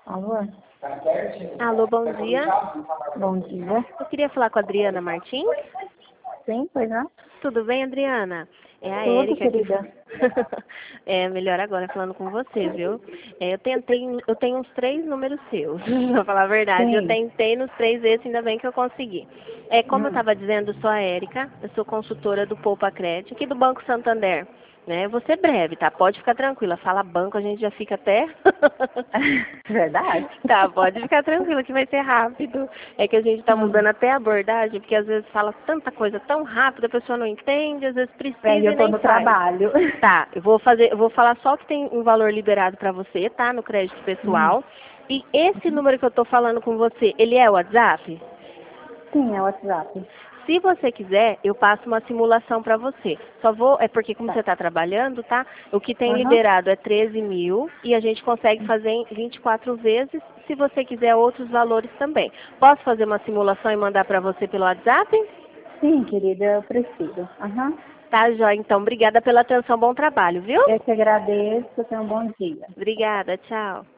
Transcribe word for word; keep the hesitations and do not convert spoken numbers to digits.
Alô? Alô, bom dia. Bom dia. Eu queria falar com a Adriana Martins. Sim, pois não? Tudo bem, Adriana? É a Tudo, Érica aqui. querida. É melhor agora falando com você, viu? É, eu tentei, eu tenho uns três números seus, pra falar a verdade. Eu Sim. tentei nos três vezes, ainda bem que eu consegui. É, como eu Hum. estava dizendo, eu sou a Érica, eu sou consultora do Poupa Crédito, aqui do Banco Santander. Né? Eu vou ser breve, tá? Pode ficar tranquila. Fala banco, a gente já fica até... Verdade. Tá, pode ficar tranquila que vai ser rápido. É que a gente tá Hum. mudando até a abordagem, porque às vezes fala tanta coisa tão rápido, a pessoa não entende, às vezes É, precisa e eu tô nem no faz. trabalho. Tá, eu vou fazer, eu vou falar só que tem um valor liberado pra você, tá? No crédito Hum. pessoal. E esse número que eu tô falando com você, ele é o WhatsApp? Sim, é o WhatsApp. Se você quiser, eu passo uma simulação para você. Só vou, é porque como Tá. você está trabalhando, tá? O que tem Aham. liberado é treze mil e a gente consegue fazer em vinte e quatro vezes, se você quiser outros valores também. Posso fazer uma simulação e mandar para você pelo WhatsApp? Sim, querida, eu preciso. Aham. Tá, Jó. Então, obrigada pela atenção, bom trabalho, viu? Eu te agradeço, tenha um bom dia. Obrigada, tchau.